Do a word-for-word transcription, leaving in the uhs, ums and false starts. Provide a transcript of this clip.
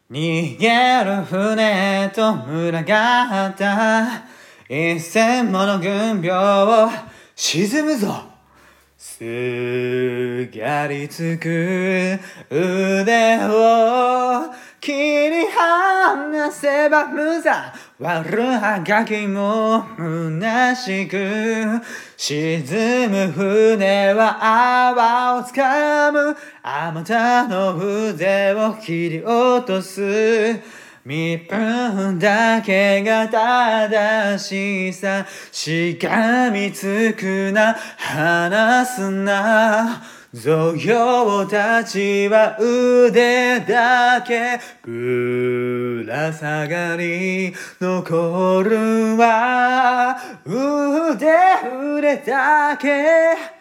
逃げる船と群がった一千もの軍病沈むぞ。すがりつく腕を切り離せば無残。悪あがきも虚しく沈む船は泡をつかむ。あまたの腕を切り落とす。身分だけが正しさ。しがみつくな、離すな。象用たちは腕だけぶら下がり、残るは腕腕だけ。